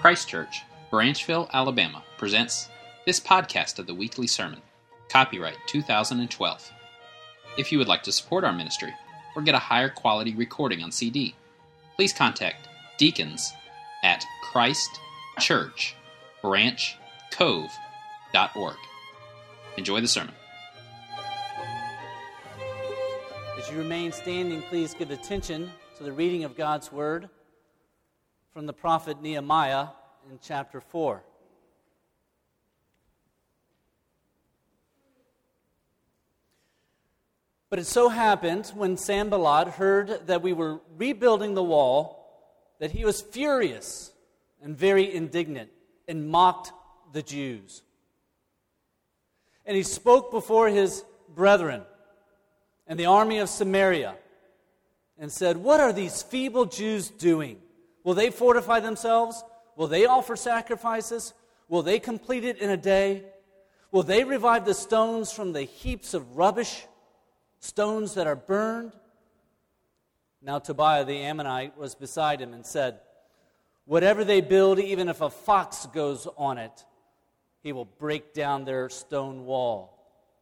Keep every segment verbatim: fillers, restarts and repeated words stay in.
Christ Church, Branchville, Alabama, presents this podcast of the weekly sermon, copyright two thousand twelve. If you would like to support our ministry or get a higher quality recording on C D, please contact deacons at christ church branch cove dot org. Enjoy the sermon. As you remain standing, please give attention to the reading of God's Word from the prophet Nehemiah in chapter four. But it so happened, when Sanballat heard that we were rebuilding the wall, that he was furious and very indignant and mocked the Jews. And he spoke before his brethren and the army of Samaria and said, "What are these feeble Jews doing? Will they fortify themselves? Will they offer sacrifices? Will they complete it in a day? Will they revive the stones from the heaps of rubbish, stones that are burned?" Now Tobiah the Ammonite was beside him and said, "Whatever they build, even if a fox goes on it, he will break down their stone wall.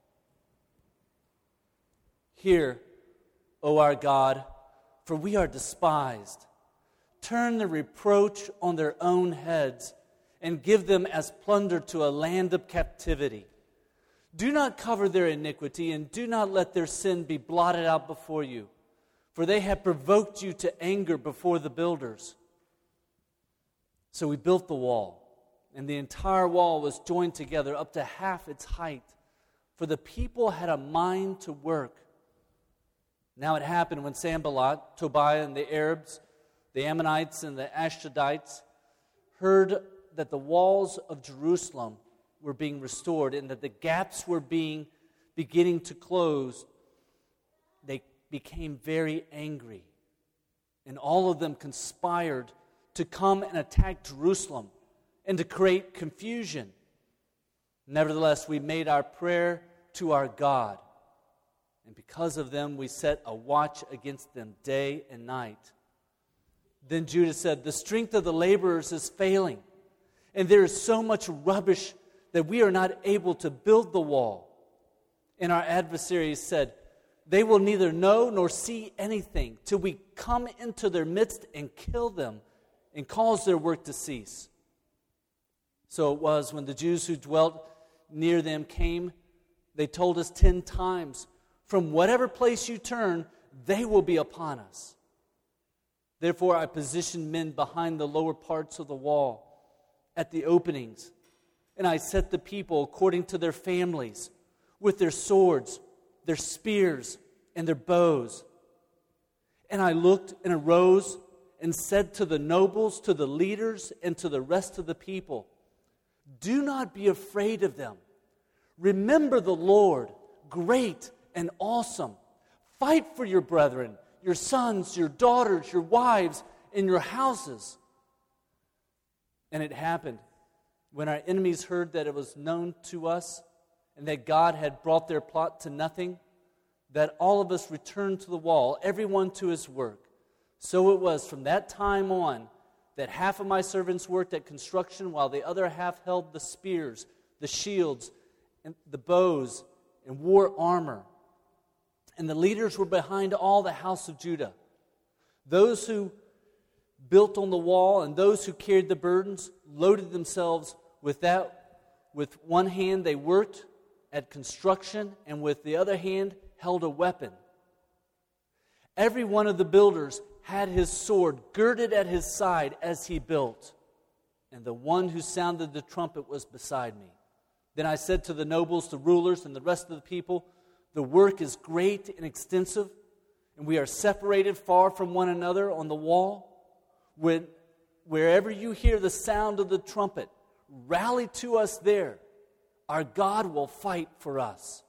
Hear, O our God, for we are despised. Turn the reproach on their own heads and give them as plunder to a land of captivity. Do not cover their iniquity and do not let their sin be blotted out before you, for they have provoked you to anger before the builders." So we built the wall, and the entire wall was joined together up to half its height, for the people had a mind to work. Now it happened when Sanballat, Tobiah, and the Arabs, the Ammonites, and the Ashdodites heard that the walls of Jerusalem were being restored and that the gaps were being beginning to close, they became very angry. And all of them conspired to come and attack Jerusalem and to create confusion. Nevertheless, we made our prayer to our God, and because of them we set a watch against them day and night. Then Judah said, "The strength of the laborers is failing, and there is so much rubbish that we are not able to build the wall." And our adversaries said, "They will neither know nor see anything till we come into their midst and kill them and cause their work to cease." So it was, when the Jews who dwelt near them came, they told us ten times, "From whatever place you turn, they will be upon us." Therefore I positioned men behind the lower parts of the wall, at the openings, and I set the people according to their families, with their swords, their spears, and their bows. And I looked and arose and said to the nobles, to the leaders, and to the rest of the people, "Do not be afraid of them. Remember the Lord, great and awesome. Fight for your brethren, your sons, your daughters, your wives, and your houses." And it happened, when our enemies heard that it was known to us and that God had brought their plot to nothing, that all of us returned to the wall, everyone to his work. So it was from that time on that half of my servants worked at construction, while the other half held the spears, the shields, and the bows, and wore armor. And the leaders were behind all the house of Judah. Those who built on the wall and those who carried the burdens loaded themselves with that. With one hand they worked at construction, and with the other hand held a weapon. Every one of the builders had his sword girded at his side as he built, and the one who sounded the trumpet was beside me. Then I said to the nobles, the rulers, and the rest of the people, "The work is great and extensive, and we are separated far from one another on the wall. When, wherever you hear the sound of the trumpet, rally to us there. Our God will fight for us."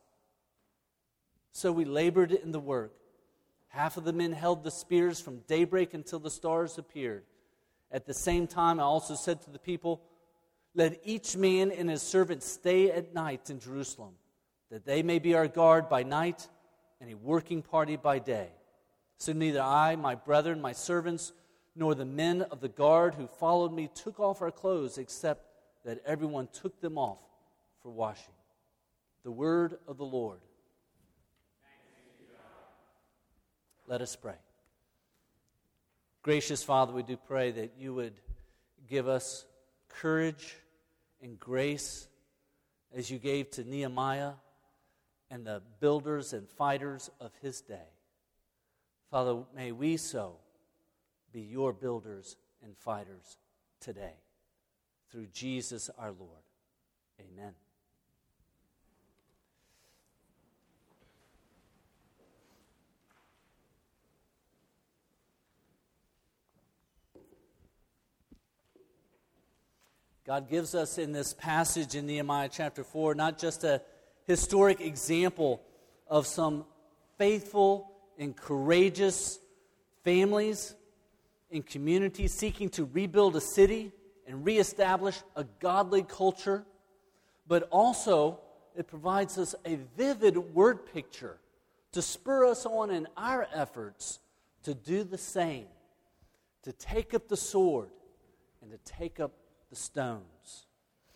So we labored in the work. Half of the men held the spears from daybreak until the stars appeared. At the same time, I also said to the people, "Let each man and his servant stay at night in Jerusalem, that they may be our guard by night and a working party by day. So neither I, my brethren, my servants, nor the men of the guard who followed me took off our clothes, except that everyone took them off for washing. The word of the Lord. Let us pray. Gracious Father, we do pray that you would give us courage and grace as you gave to Nehemiah and the builders and fighters of his day. Father, may we so be your builders and fighters today. Through Jesus our Lord. Amen. God gives us in this passage in Nehemiah chapter four not just a historic example of some faithful and courageous families and communities seeking to rebuild a city and reestablish a godly culture, but also it provides us a vivid word picture to spur us on in our efforts to do the same, to take up the sword and to take up the stones.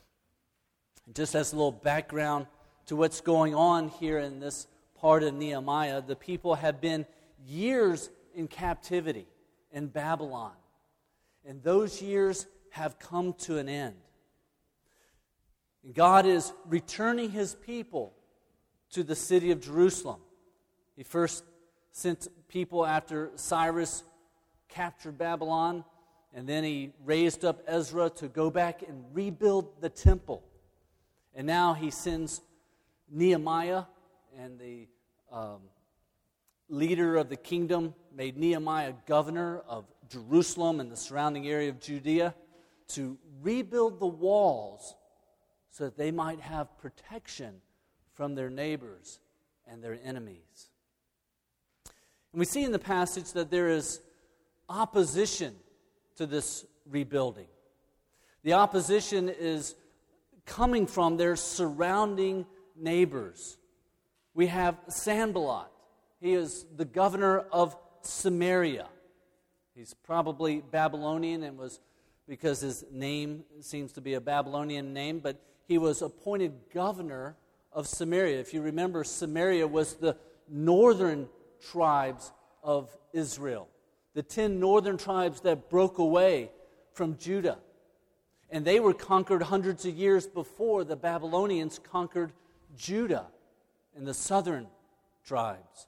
And just as a little background to what's going on here in this part of Nehemiah, the people have been years in captivity in Babylon, and those years have come to an end. And God is returning his people to the city of Jerusalem. He first sent people after Cyrus captured Babylon, and then he raised up Ezra to go back and rebuild the temple. And now he sends Nehemiah, and the um, leader of the kingdom made Nehemiah governor of Jerusalem and the surrounding area of Judea, to rebuild the walls so that they might have protection from their neighbors and their enemies. And we see in the passage that there is opposition to this rebuilding. The opposition is coming from their surrounding neighbors. We have Sanballat. He is the governor of Samaria. He's probably Babylonian and was, because his name seems to be a Babylonian name, but he was appointed governor of Samaria. If you remember, Samaria was the northern tribes of Israel, the ten northern tribes that broke away from Judah. And they were conquered hundreds of years before the Babylonians conquered Judah and the southern tribes.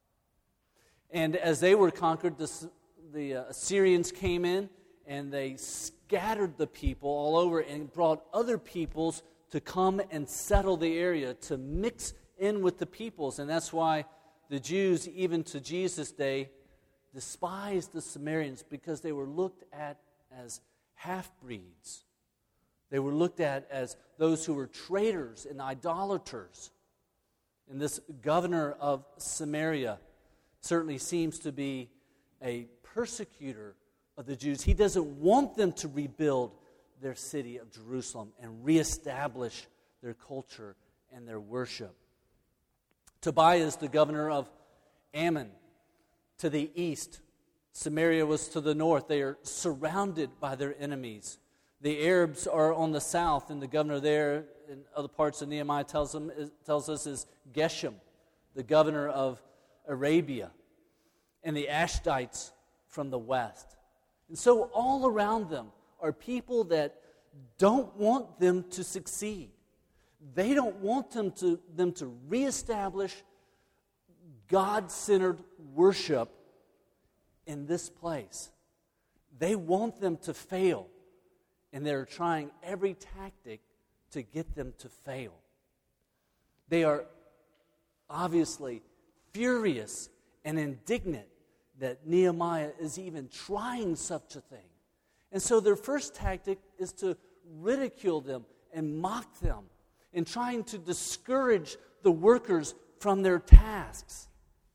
And as they were conquered, the, the uh, Assyrians came in and they scattered the people all over and brought other peoples to come and settle the area, to mix in with the peoples. And that's why the Jews, even to Jesus' day, despised the Samaritans, because they were looked at as half-breeds. They were looked at as those who were traitors and idolaters. And this governor of Samaria certainly seems to be a persecutor of the Jews. He doesn't want them to rebuild their city of Jerusalem and reestablish their culture and their worship. Tobiah is the governor of Ammon to the east. Samaria was to the north. They are surrounded by their enemies. The Arabs are on the south, and the governor there in other parts of Nehemiah tells, them, tells us is Geshem, the governor of Arabia, and the Ashdites from the west. And so all around them are people that don't want them to succeed. They don't want them to, them to reestablish God-centered worship in this place. They want them to fail, and they're trying every tactic to get them to fail. They are obviously furious and indignant that Nehemiah is even trying such a thing. And so their first tactic is to ridicule them and mock them, and trying to discourage the workers from their tasks.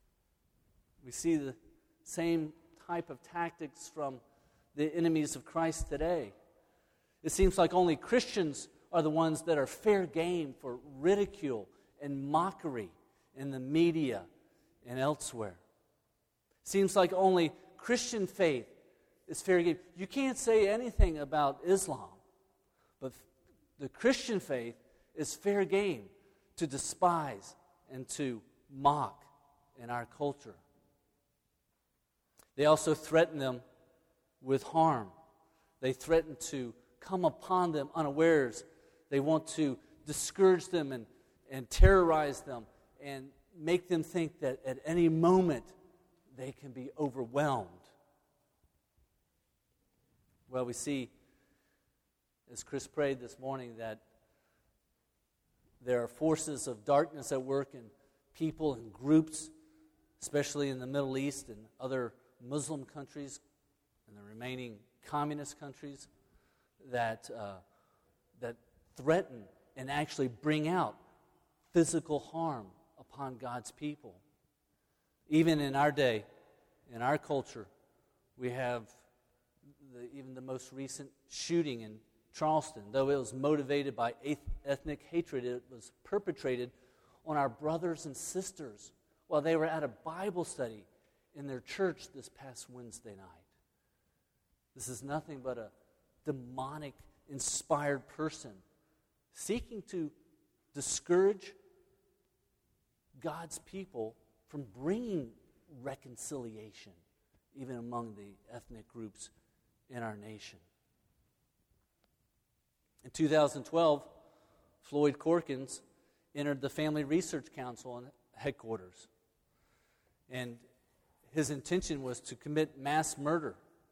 We see the same type of tactics from the enemies of Christ today. It seems like only Christians are the ones that are fair game for ridicule and mockery in the media and elsewhere. It seems like only Christian faith is fair game. You can't say anything about Islam, but the Christian faith is fair game to despise and to mock in our culture. They also threaten them with harm. They threaten to come upon them unawares. They want to discourage them and, and terrorize them and make them think that at any moment they can be overwhelmed. Well, we see, as Chris prayed this morning, that there are forces of darkness at work in people and groups, especially in the Middle East and other Muslim countries and the remaining communist countries, that uh, that threaten and actually bring out physical harm upon God's people. Even in our day, in our culture, we have the, even the most recent shooting in Charleston. Though it was motivated by ethnic hatred, it was perpetrated on our brothers and sisters while they were at a Bible study in their church this past Wednesday night. This is nothing but a demonic, inspired person seeking to discourage God's people from bringing reconciliation even among the ethnic groups in our nation. In two thousand twelve, Floyd Corkins entered the Family Research Council headquarters, and his intention was to commit mass murder.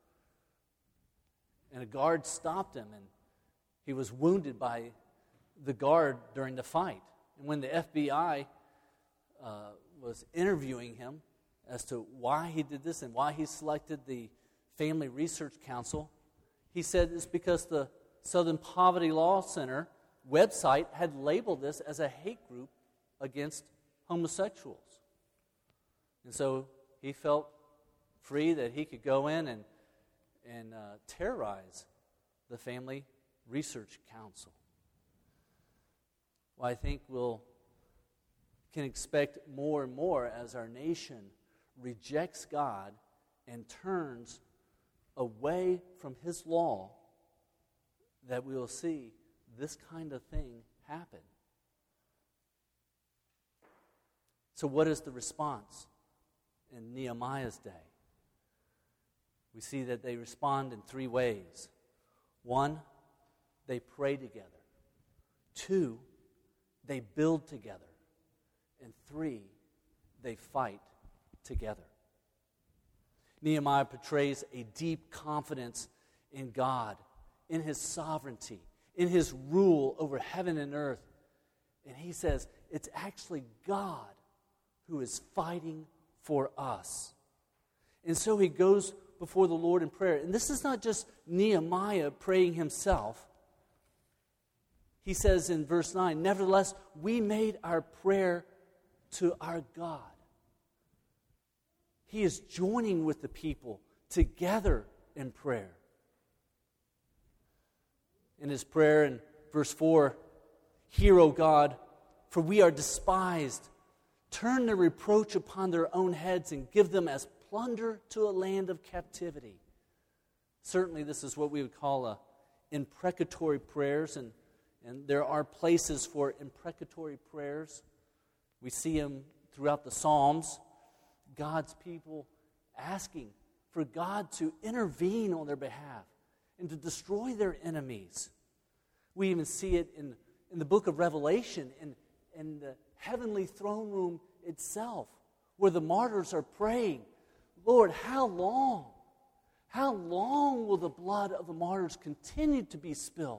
And a guard stopped him, and he was wounded by the guard during the fight. And when the F B I uh, was interviewing him as to why he did this and why he selected the Family Research Council, he said it's because the Southern Poverty Law Center website had labeled this as a hate group against homosexuals. And so he felt free that he could go in and, and uh, terrorize the Family Research Council. Well, I think we'll can expect more and more as our nation rejects God and turns away from His law, that we will see this kind of thing happen. So what is the response in Nehemiah's day? We see that they respond in three ways. One, they pray together. Two, they build together. And three, they fight together. Nehemiah portrays a deep confidence in God, in His sovereignty, in His rule over heaven and earth. And he says, it's actually God who is fighting for us. And so he goes before the Lord in prayer. And this is not just Nehemiah praying himself. He says in verse nine, nevertheless, we made our prayer to our God. He is joining with the people together in prayer. In his prayer in verse four, hear, O God, for we are despised. Turn their reproach upon their own heads and give them as plunder to a land of captivity. Certainly this is what we would call a imprecatory prayers, and, and there are places for imprecatory prayers. We see them throughout the Psalms, God's people asking for God to intervene on their behalf and to destroy their enemies. We even see it in, in the book of Revelation, in, in the heavenly throne room itself, where the martyrs are praying, Lord, how long? How long will the blood of the martyrs continue to be spilled?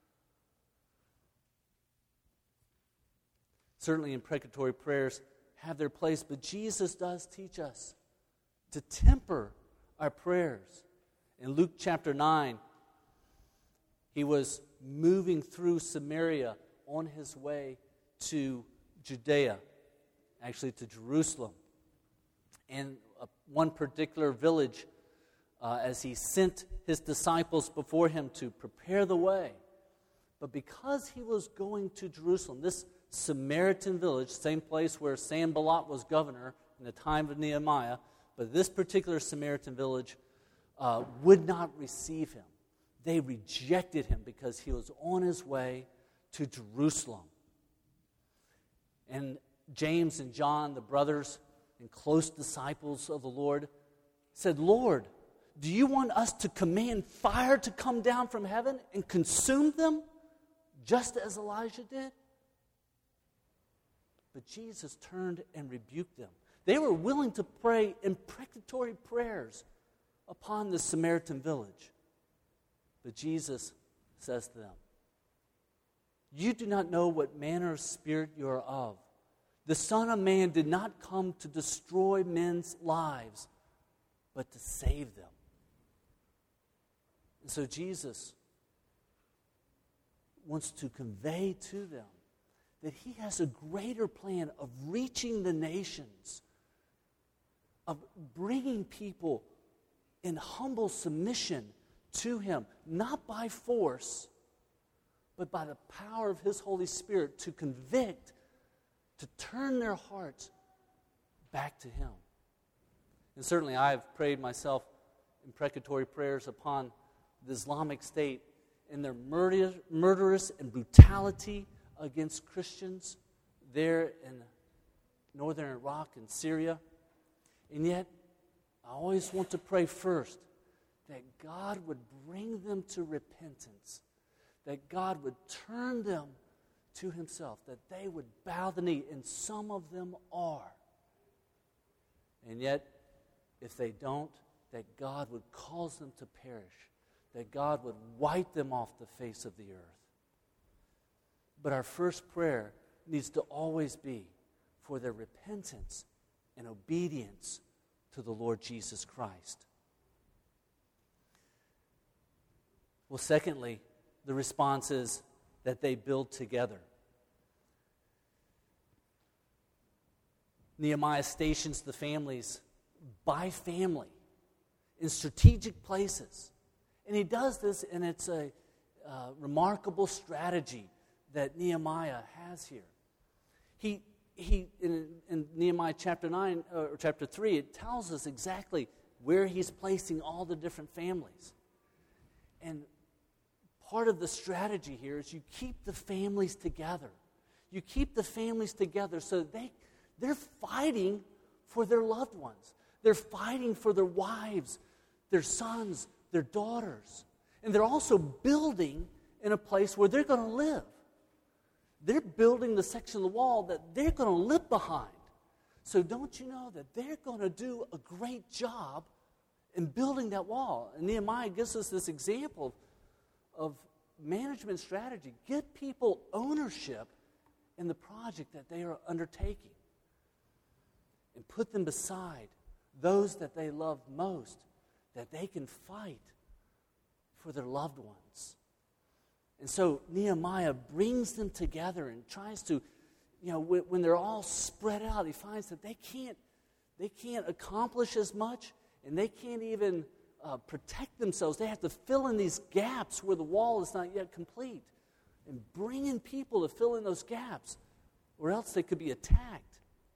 Certainly imprecatory prayers have their place, but Jesus does teach us to temper our prayers. In Luke chapter nine, he was moving through Samaria on his way to Judea, actually to Jerusalem. And uh, one particular village, uh, as he sent his disciples before him to prepare the way. But because he was going to Jerusalem, this Samaritan village, same place where Sanballat was governor in the time of Nehemiah, but this particular Samaritan village uh, would not receive him. They rejected him because he was on his way to Jerusalem. And James and John, the brothers and close disciples of the Lord, said, Lord, do you want us to command fire to come down from heaven and consume them, just as Elijah did? But Jesus turned and rebuked them. They were willing to pray imprecatory prayers upon the Samaritan village. But Jesus says to them, you do not know what manner of spirit you are of. The Son of Man did not come to destroy men's lives, but to save them. And so Jesus wants to convey to them that he has a greater plan of reaching the nations, of bringing people in humble submission to him, not by force, but by the power of his Holy Spirit to convict, to turn their hearts back to him. And certainly I've prayed myself imprecatory prayers upon the Islamic State and their murder, murderous and brutality against Christians there in northern Iraq and Syria. And yet, I always want to pray first that God would bring them to repentance, that God would turn them to himself, that they would bow the knee, and some of them are. And yet, if they don't, that God would cause them to perish, that God would wipe them off the face of the earth. But our first prayer needs to always be for their repentance and obedience to the Lord Jesus Christ. Well, secondly, the response is that they build together. Nehemiah stations the families by family in strategic places. And he does this, and it's a uh, remarkable strategy that Nehemiah has here. He, he in, in Nehemiah chapter nine, or chapter three, it tells us exactly where he's placing all the different families. And part of the strategy here is you keep the families together. You keep the families together so that they, they're fighting for their loved ones. They're fighting for their wives, their sons, their daughters. And they're also building in a place where they're going to live. They're building the section of the wall that they're going to live behind. So don't you know that they're going to do a great job in building that wall? And Nehemiah gives us this example of management strategy. Give people ownership in the project that they are undertaking. And put them beside those that they love most, that they can fight for their loved ones. And so Nehemiah brings them together and tries to, you know, when, when they're all spread out, he finds that they can't, they can't accomplish as much, and they can't even uh, protect themselves. They have to fill in these gaps where the wall is not yet complete, and bring in people to fill in those gaps, or else they could be attacked.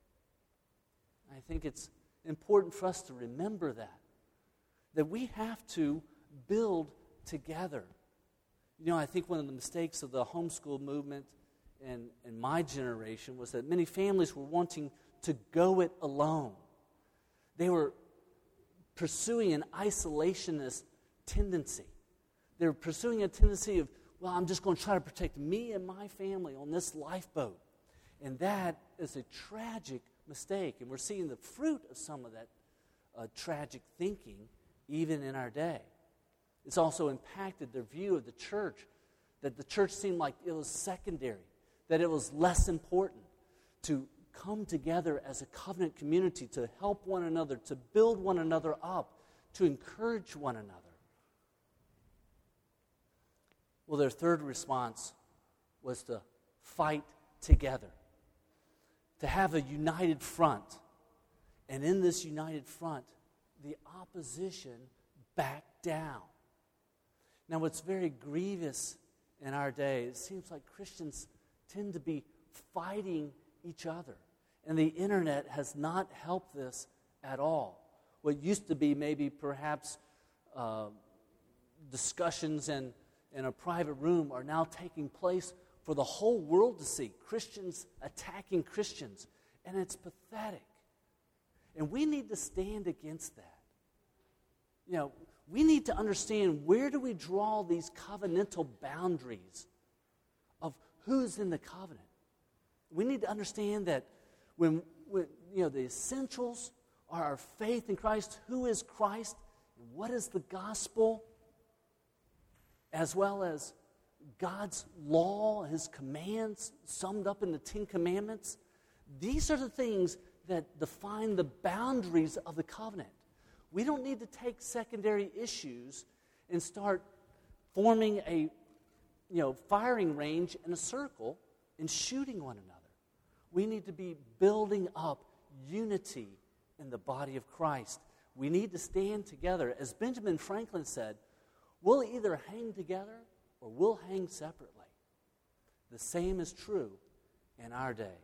I think it's important for us to remember that, that we have to build together. You know, I think one of the mistakes of the homeschool movement in, in my generation was that many families were wanting to go it alone. They were pursuing an isolationist tendency. They were pursuing a tendency of, well, I'm just going to try to protect me and my family on this lifeboat. And that is a tragic mistake. And we're seeing the fruit of some of that uh, tragic thinking even in our day. It's also impacted their view of the church, that the church seemed like it was secondary, that it was less important to come together as a covenant community, to help one another, to build one another up, to encourage one another. Well, their third response was to fight together, to have a united front. And in this united front, the opposition backed down. Now, what's very grievous in our day, it seems like Christians tend to be fighting each other. And the internet has not helped this at all. What used to be maybe perhaps uh, discussions in, in a private room are now taking place for the whole world to see. Christians attacking Christians. And it's pathetic. And we need to stand against that. You know, we need to understand, where do we draw these covenantal boundaries of who's in the covenant? We need to understand that when, when you know, the essentials are our faith in Christ, who is Christ, and what is the gospel, as well as God's law, His commands summed up in the Ten Commandments. These are the things that define the boundaries of the covenant. We don't need to take secondary issues and start forming a, you know, firing range in a circle and shooting one another. We need to be building up unity in the body of Christ. We need to stand together. As Benjamin Franklin said, we'll either hang together or we'll hang separately. The same is true in our day.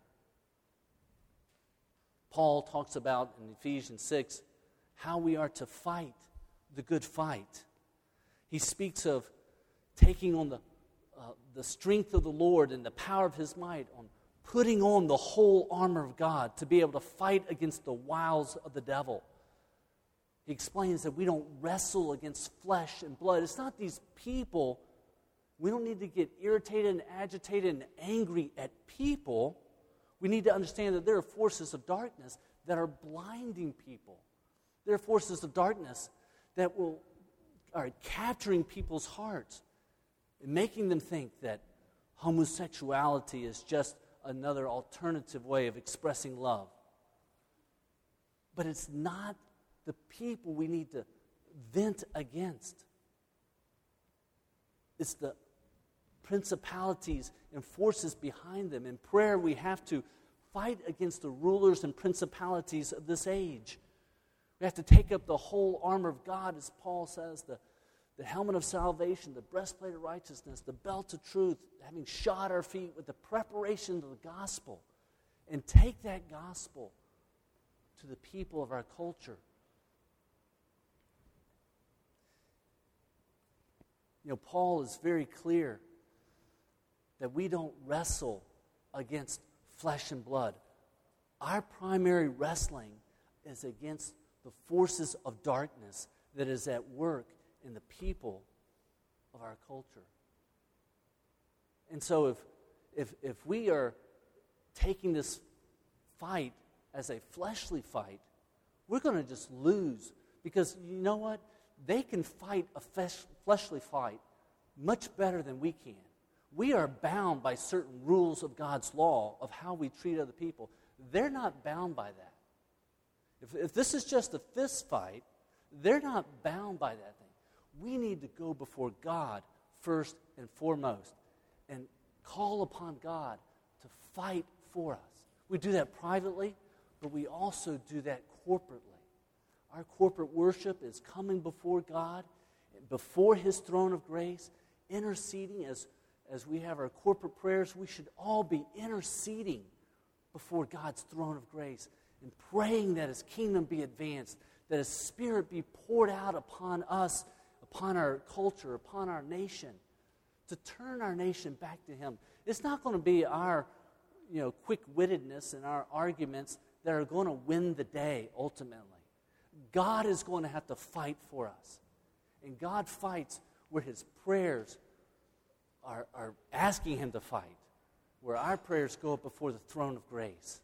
Paul talks about in Ephesians six how we are to fight the good fight. He speaks of taking on the, uh, the strength of the Lord and the power of His might, on putting on the whole armor of God to be able to fight against the wiles of the devil. He explains that we don't wrestle against flesh and blood. It's not these people. We don't need to get irritated and agitated and angry at people. We need to understand that there are forces of darkness that are blinding people. There are forces of darkness that will are capturing people's hearts and making them think that homosexuality is just another alternative way of expressing love. But it's not the people we need to vent against. It's the principalities and forces behind them. In prayer, we have to fight against the rulers and principalities of this age. We have to take up the whole armor of God, as Paul says, the, the helmet of salvation, the breastplate of righteousness, the belt of truth, having shod our feet with the preparation of the gospel, and take that gospel to the people of our culture. You know, Paul is very clear that we don't wrestle against flesh and blood. Our primary wrestling is against the forces of darkness that is at work in the people of our culture. And so if if if we are taking this fight as a fleshly fight, we're going to just lose, because you know what? They can fight a flesh, fleshly fight much better than we can. We are bound by certain rules of God's law of how we treat other people. They're not bound by that. If, if this is just a fist fight, they're not bound by that thing. We need to go before God first and foremost and call upon God to fight for us. We do that privately, but we also do that corporately. Our corporate worship is coming before God, before His throne of grace, interceding. As, as we have our corporate prayers, we should all be interceding before God's throne of grace and praying that His kingdom be advanced, that His Spirit be poured out upon us, upon our culture, upon our nation, to turn our nation back to Him. It's not going to be our, you know, quick-wittedness and our arguments that are going to win the day ultimately. God is going to have to fight for us. And God fights where His prayers are, are asking Him to fight, where our prayers go up before the throne of grace.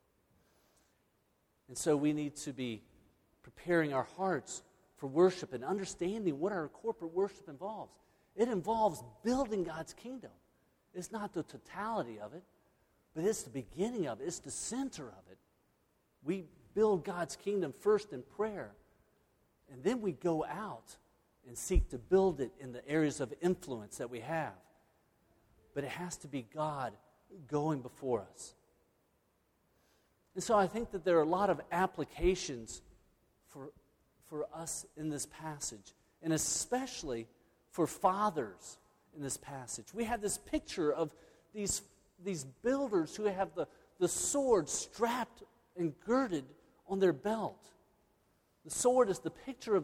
And so we need to be preparing our hearts for worship and understanding what our corporate worship involves. It involves building God's kingdom. It's not the totality of it, but it's the beginning of it. It's the center of it. We build God's kingdom first in prayer, and then we go out and seek to build it in the areas of influence that we have. But it has to be God going before us. And so I think that there are a lot of applications for, for us in this passage, and especially for fathers in this passage. We have this picture of these, these builders who have the, the sword strapped and girded on their belt. The sword is the picture of the,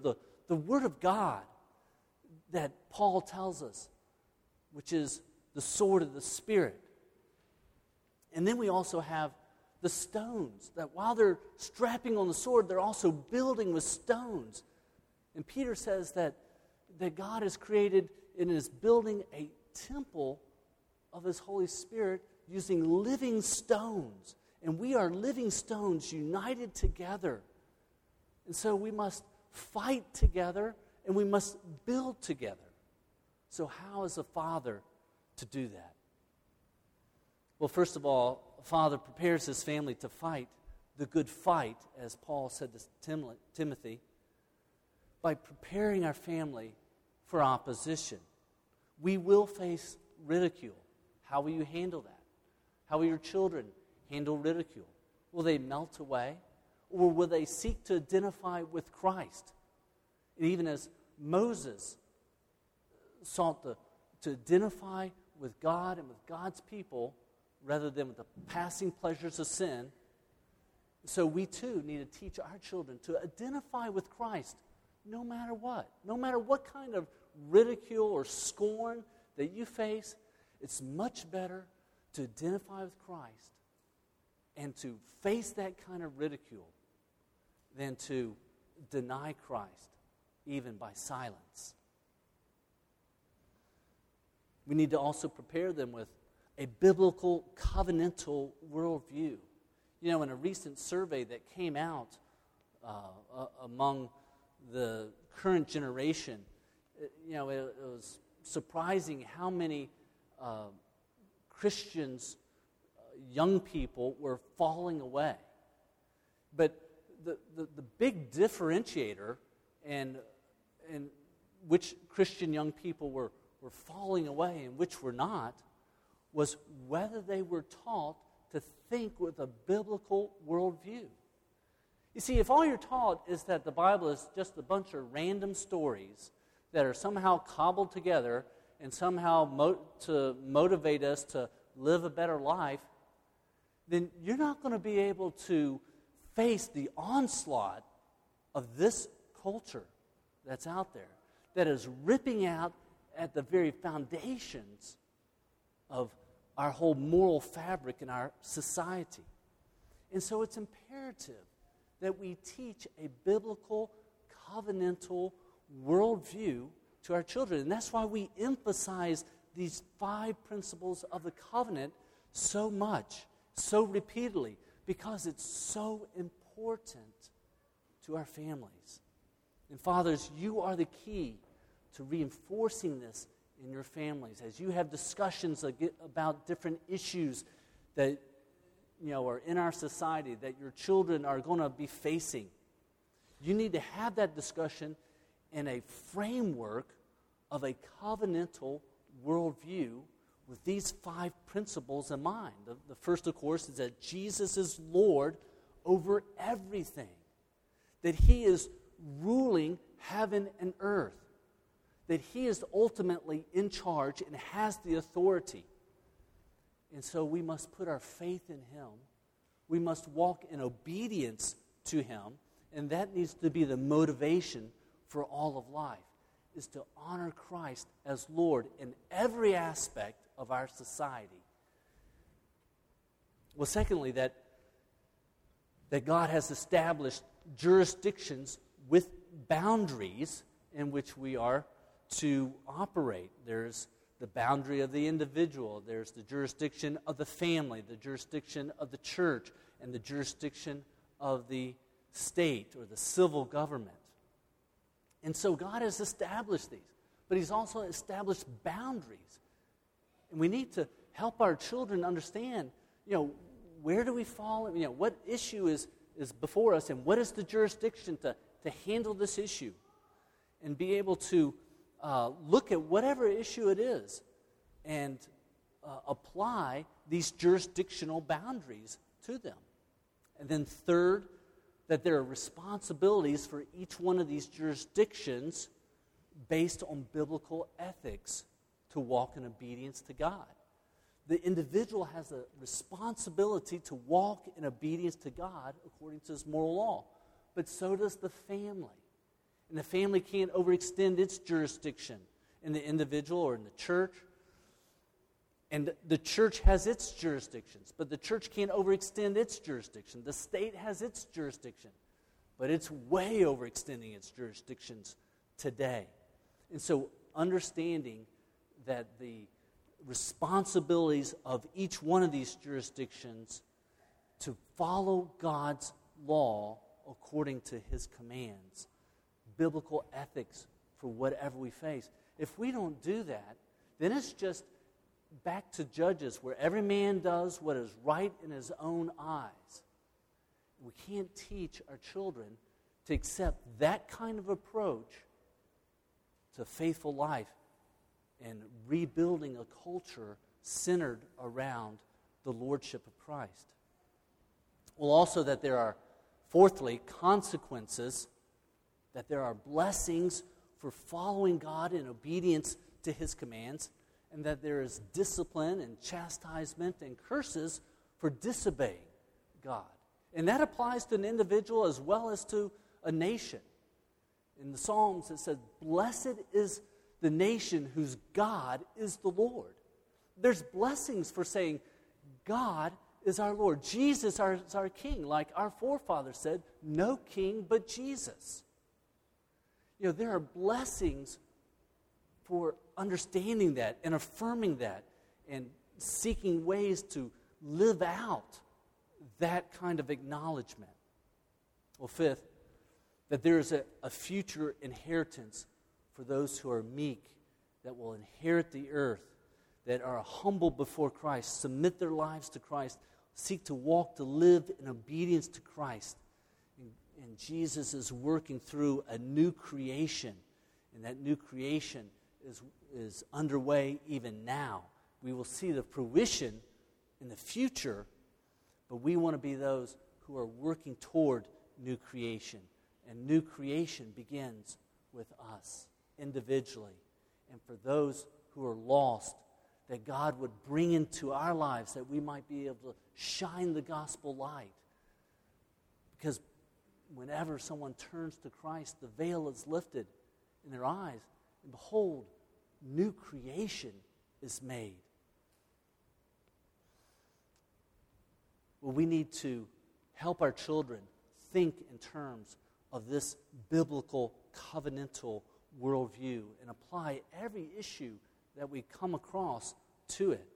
the Word of God that Paul tells us, which is the sword of the Spirit. And then we also have the stones, that while they're strapping on the sword, they're also building with stones. And Peter says that, that God has created and is building a temple of His Holy Spirit using living stones. And we are living stones united together. And so we must fight together and we must build together. So how is a father to do that? Well, first of all, a father prepares his family to fight the good fight, as Paul said to Tim- Timothy, by preparing our family for opposition. We will face ridicule. How will you handle that? How will your children handle ridicule? Will they melt away? Or will they seek to identify with Christ? And even as Moses sought to, to identify with God and with God's people rather than with the passing pleasures of sin, so we too need to teach our children to identify with Christ no matter what. No matter what kind of ridicule or scorn that you face, it's much better to identify with Christ and to face that kind of ridicule than to deny Christ, even by silence. We need to also prepare them with a biblical covenantal worldview. You know, in a recent survey that came out uh, uh, among the current generation, it, you know, it, it was surprising how many uh, Christians, uh, young people, were falling away. But the, the, the big differentiator and, and which Christian young people were, were falling away and which were not was whether they were taught to think with a biblical worldview. You see, if all you're taught is that the Bible is just a bunch of random stories that are somehow cobbled together and somehow mo- to motivate us to live a better life, then you're not going to be able to face the onslaught of this culture that's out there that is ripping out at the very foundations of our whole moral fabric in our society. And so it's imperative that we teach a biblical, covenantal worldview to our children. And that's why we emphasize these five principles of the covenant so much, so repeatedly, because it's so important to our families. And fathers, you are the key to reinforcing this in your families as you have discussions about different issues that, you know, are in our society that your children are going to be facing. You need to have that discussion in a framework of a covenantal worldview with these five principles in mind. The, the first, of course, is that Jesus is Lord over everything, that He is ruling heaven and earth, that He is ultimately in charge and has the authority. And so we must put our faith in Him. We must walk in obedience to Him, and that needs to be the motivation for all of life, is to honor Christ as Lord in every aspect of our society. Well, secondly, that, that God has established jurisdictions with boundaries in which we are to operate. There's the boundary of the individual, there's the jurisdiction of the family, the jurisdiction of the church, and the jurisdiction of the state or the civil government. And so God has established these, but He's also established boundaries. And we need to help our children understand, you know, where do we fall, you know, what issue is, is before us, and what is the jurisdiction to, to handle this issue, and be able to uh, look at whatever issue it is and uh, apply these jurisdictional boundaries to them. And then third, that there are responsibilities for each one of these jurisdictions based on biblical ethics to walk in obedience to God. The individual has a responsibility to walk in obedience to God according to His moral law, but so does the family. And the family can't overextend its jurisdiction in the individual or in the church. And the church has its jurisdictions, but the church can't overextend its jurisdiction. The state has its jurisdiction, but it's way overextending its jurisdictions today. And so understanding that the responsibilities of each one of these jurisdictions to follow God's law according to his commands, biblical ethics for whatever we face. If we don't do that, then it's just back to Judges, where every man does what is right in his own eyes. We can't teach our children to accept that kind of approach to faithful life and rebuilding a culture centered around the lordship of Christ. Well, also that there are, fourthly, consequences, that there are blessings for following God in obedience to his commands, and that there is discipline and chastisement and curses for disobeying God. And that applies to an individual as well as to a nation. In the Psalms it says, "Blessed is the nation whose God is the Lord." There's blessings for saying, God is our Lord. Jesus is our King. Like our forefathers said, no king but Jesus. You know, there are blessings for understanding that and affirming that and seeking ways to live out that kind of acknowledgement. Well, fifth, that there is a, a future inheritance for those who are meek, that will inherit the earth, that are humble before Christ, submit their lives to Christ, seek to walk, to live in obedience to Christ. And, and Jesus is working through a new creation, and that new creation is, is underway even now. We will see the fruition in the future, but we want to be those who are working toward new creation. And new creation begins with us individually. And for those who are lost, that God would bring into our lives that we might be able to shine the gospel light. Because whenever someone turns to Christ, the veil is lifted in their eyes, and behold, new creation is made. Well, we need to help our children think in terms of this biblical covenantal worldview and apply every issue that we come across to it.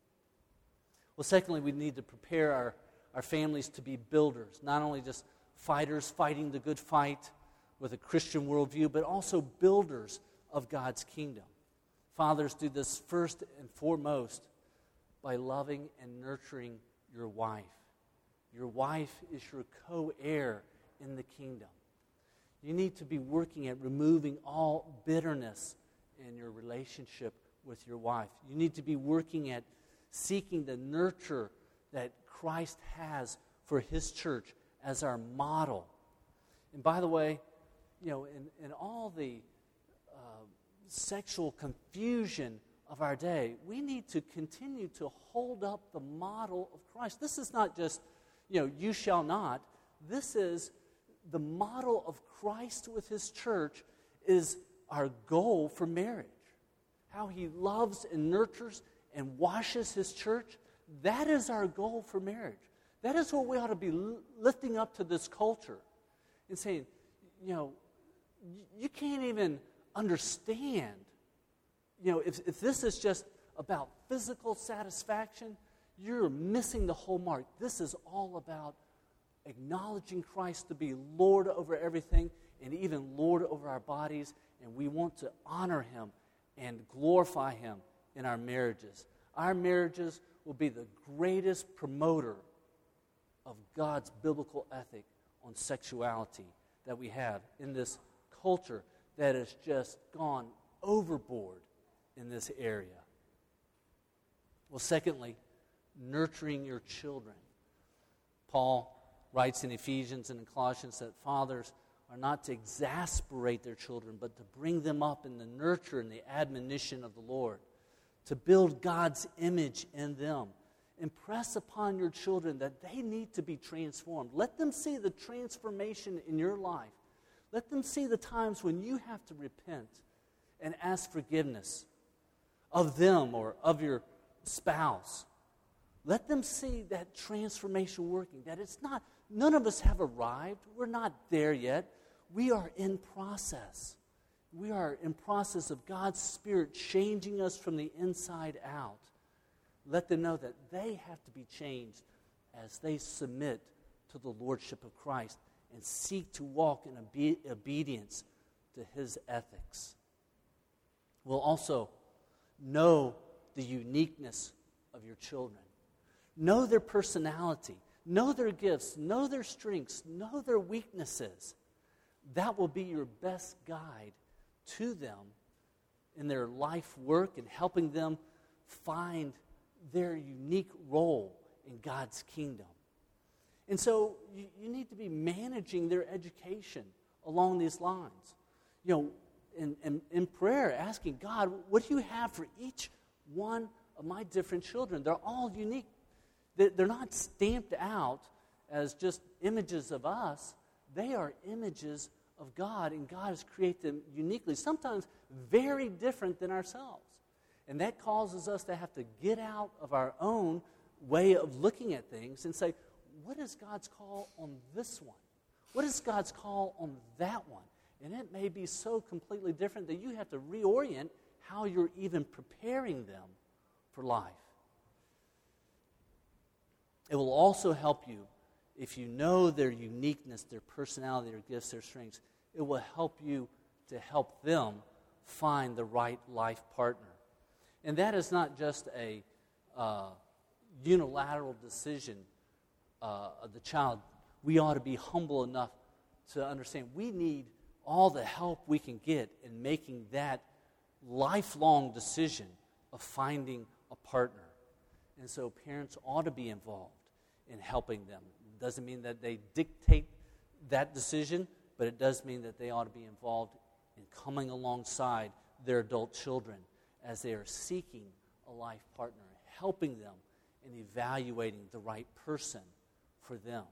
Well, secondly, we need to prepare our, our families to be builders, not only just fighters fighting the good fight with a Christian worldview, but also builders of God's kingdom. Fathers, do this first and foremost by loving and nurturing your wife. Your wife is your co-heir in the kingdom. You need to be working at removing all bitterness in your relationship with your wife. You need to be working at seeking the nurture that Christ has for his church as our model. And by the way, you know, in, in all the uh, sexual confusion of our day, we need to continue to hold up the model of Christ. This is not just, you know, you shall not. This is the model of Christ with his church is our goal for marriage. How he loves and nurtures and washes his church, that is our goal for marriage. That is what we ought to be lifting up to this culture and saying, you know, you can't even understand, you know, if, if this is just about physical satisfaction, you're missing the whole mark. This is all about acknowledging Christ to be Lord over everything and even Lord over our bodies, and we want to honor him and glorify him in our marriages. Our marriages will be the greatest promoter of God's biblical ethic on sexuality that we have in this culture that has just gone overboard in this area. Well, secondly, nurturing your children. Paul writes in Ephesians and in Colossians that fathers are not to exasperate their children, but to bring them up in the nurture and the admonition of the Lord, to build God's image in them. Impress upon your children that they need to be transformed. Let them see the transformation in your life. Let them see the times when you have to repent and ask forgiveness of them or of your spouse. Let them see that transformation working, that it's not, none of us have arrived. We're not there yet. We are in process. We are in process of God's Spirit changing us from the inside out. Let them know that they have to be changed as they submit to the Lordship of Christ and seek to walk in obe- obedience to His ethics. We'll also know the uniqueness of your children. Know their personality. Know their gifts. Know their strengths. Know their weaknesses. That will be your best guide to them in their life work and helping them find their unique role in God's kingdom. And so you, you need to be managing their education along these lines. You know, in, in, in prayer, asking God, what do you have for each one of my different children? They're all unique. They're, they're not stamped out as just images of us. They are images of God, and God has created them uniquely, sometimes very different than ourselves. And that causes us to have to get out of our own way of looking at things and say, what is God's call on this one? What is God's call on that one? And it may be so completely different that you have to reorient how you're even preparing them for life. It will also help you if you know their uniqueness, their personality, their gifts, their strengths. It will help you to help them find the right life partner. And that is not just a uh, unilateral decision uh, of the child. We ought to be humble enough to understand we need all the help we can get in making that lifelong decision of finding a partner. And so parents ought to be involved in helping them. It doesn't mean that they dictate that decision, but it does mean that they ought to be involved in coming alongside their adult children as they are seeking a life partner, helping them in evaluating the right person for them.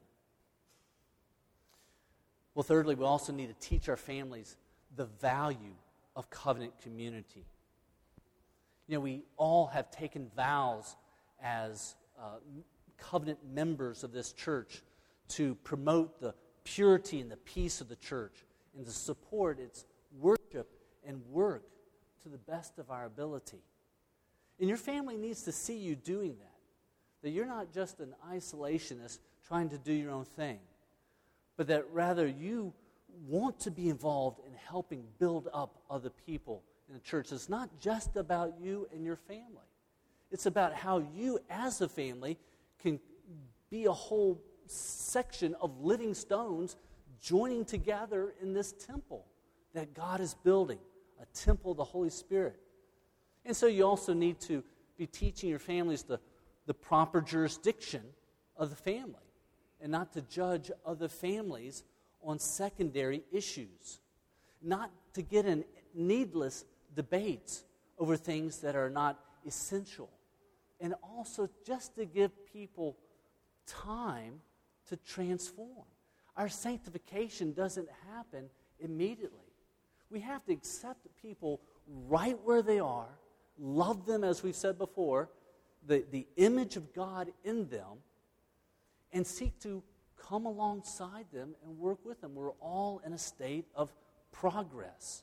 Well, thirdly, we also need to teach our families the value of covenant community. You know, we all have taken vows as uh, covenant members of this church to promote the purity and the peace of the church and to support its worship and work to the best of our ability. And your family needs to see you doing that. That you're not just an isolationist trying to do your own thing, but that rather you want to be involved in helping build up other people in the church. It's not just about you and your family. It's about how you as a family can be a whole section of living stones joining together in this temple that God is building, a temple of the Holy Spirit. And so you also need to be teaching your families the, the proper jurisdiction of the family and not to judge other families on secondary issues, not to get in needless debates over things that are not essential, and also just to give people time to transform. Our sanctification doesn't happen immediately. We have to accept people right where they are, love them, as we've said before, the, the image of God in them, and seek to come alongside them and work with them. We're all in a state of progress.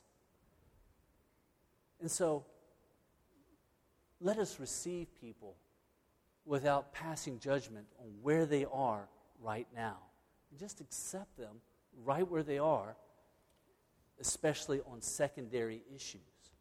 And so, let us receive people without passing judgment on where they are right now. Just accept them right where they are, especially on secondary issues.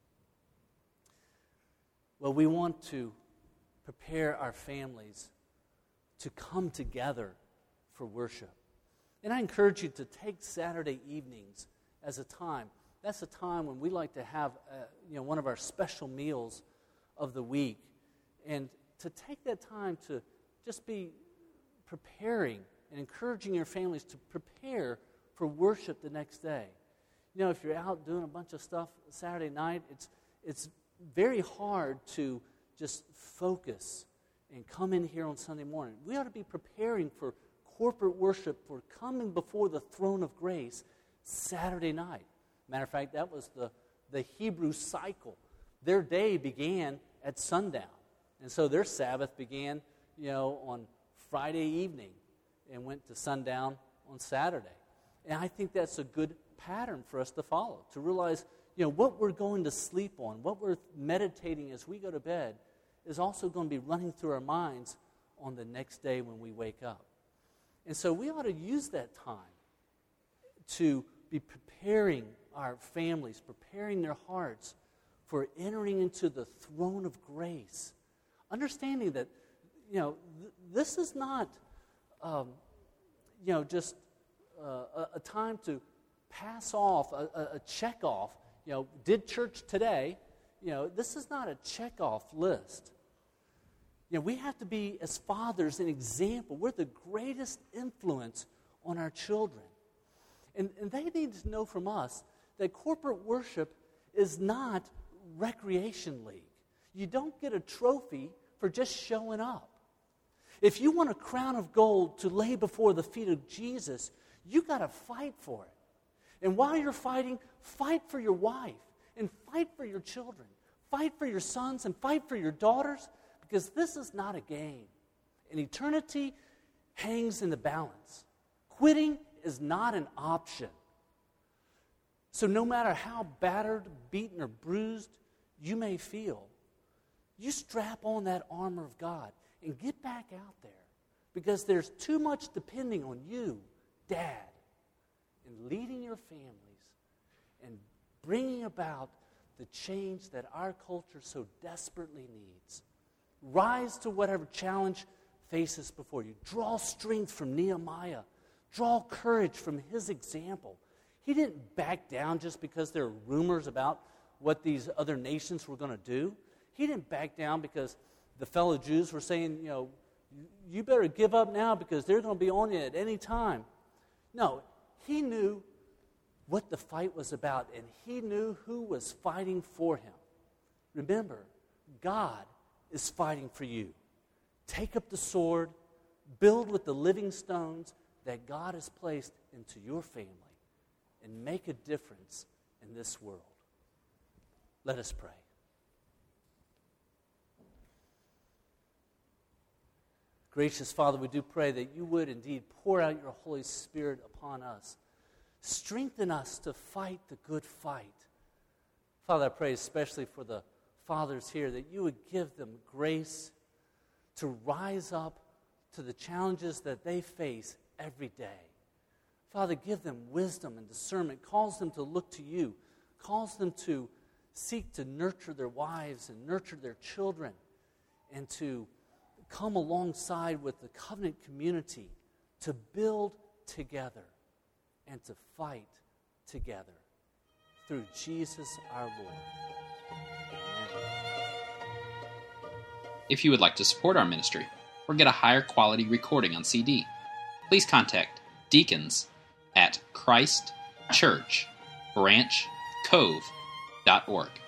Well, we want to prepare our families to come together for worship. And I encourage you to take Saturday evenings as a time. That's a time when we like to have uh, you know, one of our special meals of the week. And to take that time to just be preparing and encouraging your families to prepare for worship the next day. You know, if you're out doing a bunch of stuff Saturday night, it's it's very hard to just focus and come in here on Sunday morning. We ought to be preparing for corporate worship, for coming before the throne of grace, Saturday night. Matter of fact, that was the, the Hebrew cycle. Their day began at sundown. And so their Sabbath began, you know, on Friday evening and went to sundown on Saturday. And I think that's a good pattern for us to follow, to realize, you know, what we're going to sleep on, what we're meditating as we go to bed is also going to be running through our minds on the next day when we wake up. And so we ought to use that time to be preparing our families, preparing their hearts for entering into the throne of grace. Understanding that, you know, th- this is not, um, you know, just uh, a, a time to pass off, a, a, a check off, you know, did church today. You know, this is not a check off list. You know, we have to be, as fathers, an example. We're the greatest influence on our children. And, and they need to know from us that corporate worship is not recreation league. You don't get a trophy for just showing up. If you want a crown of gold to lay before the feet of Jesus, you got to fight for it. And while you're fighting, fight for your wife and fight for your children. Fight for your sons and fight for your daughters, because this is not a game. And eternity hangs in the balance. Quitting is not an option. So no matter how battered, beaten, or bruised you may feel, you strap on that armor of God and get back out there, because there's too much depending on you, Dad, in leading your families and bringing about the change that our culture so desperately needs. Rise to whatever challenge faces before you. Draw strength from Nehemiah. Draw courage from his example. He didn't back down just because there were rumors about what these other nations were going to do. He didn't back down because the fellow Jews were saying, you know, you better give up now because they're going to be on you at any time. No, he knew what the fight was about, and he knew who was fighting for him. Remember, God is fighting for you. Take up the sword, build with the living stones that God has placed into your family, and make a difference in this world. Let us pray. Gracious Father, we do pray that you would indeed pour out your Holy Spirit upon us. Strengthen us to fight the good fight. Father, I pray especially for the fathers here that you would give them grace to rise up to the challenges that they face every day. Father, give them wisdom and discernment. Cause them to look to you. Cause them to seek to nurture their wives and nurture their children, and to come alongside with the covenant community to build together and to fight together through Jesus our Lord. Amen. If you would like to support our ministry or get a higher quality recording on C D, please contact deacons at christ church branch cove dot org.